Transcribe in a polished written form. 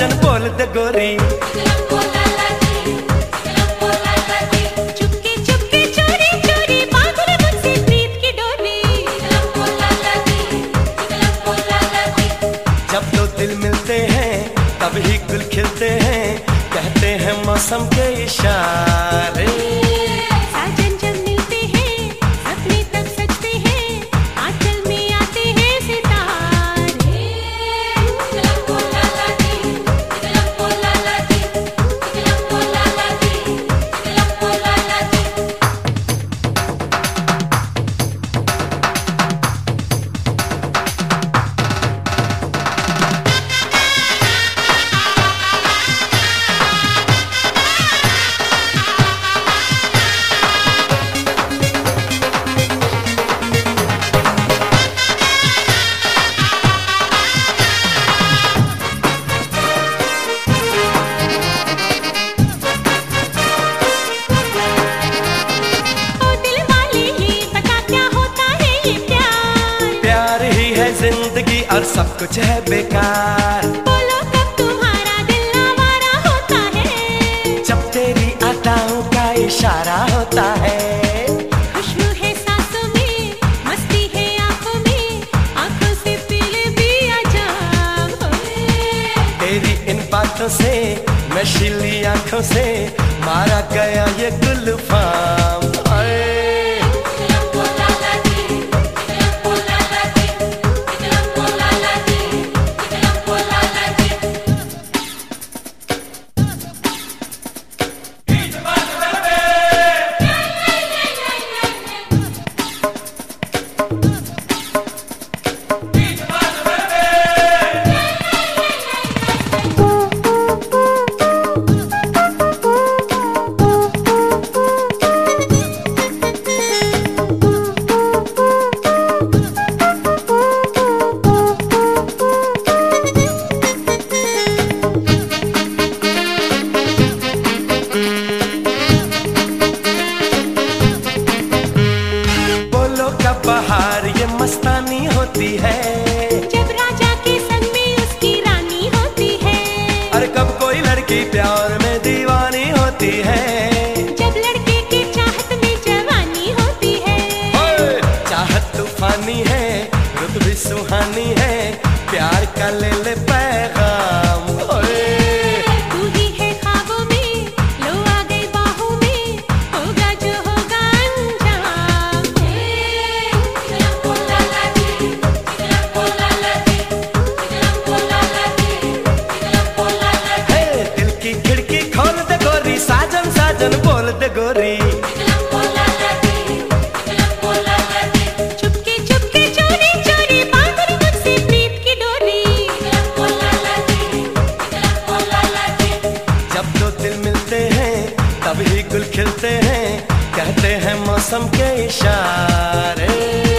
साजन बोल दे गोरी। चुपके चुपके चोरी चोरी बांध ले मुझसे प्रीत की डोरी। जब दो दिल मिलते हैं तब ही गुल खिलते हैं, कहते हैं मौसम के इशारे। साजन जब मिलते हैं सपने तब सजते हैं, आंचल में आते हैं सितारे। जिंदगी और सब कुछ है बेकार। बोलो कब तुम्हारा दिल आवारा होता है, जब तेरी अदाओं का इशारा होता है। खुशबू है सांसों में, मस्ती है आंखों में, आंखों से पीले भी अजाब। तेरी इन बातों से, नशीली आंखों से मारा गया ये गुलफाम। बहार ये मस्तानी होती है, जब राजा के संग में उसकी रानी होती है। और कब कोई लड़की प्यार में दीवानी होती है, जब लड़के की चाहत में जवानी होती है। चाहत तूफानी है, रुत भी सुहानी है, प्यार का ले ले पैगाम। तू ही है ख्वाबों में, लो आ गई बाहों में, होगा जो होगा अंजाम। दिल की खिड़की खोल दे गोरी, साजन साजन बोल दे गोरी। चुपके चुपके चोरी चोरी बांध ले मुझसे प्रीत की डोरी। जब दो दिल मिलते हैं तब ही गुल खिलते हैं, कहते हैं मौसम के इशारे।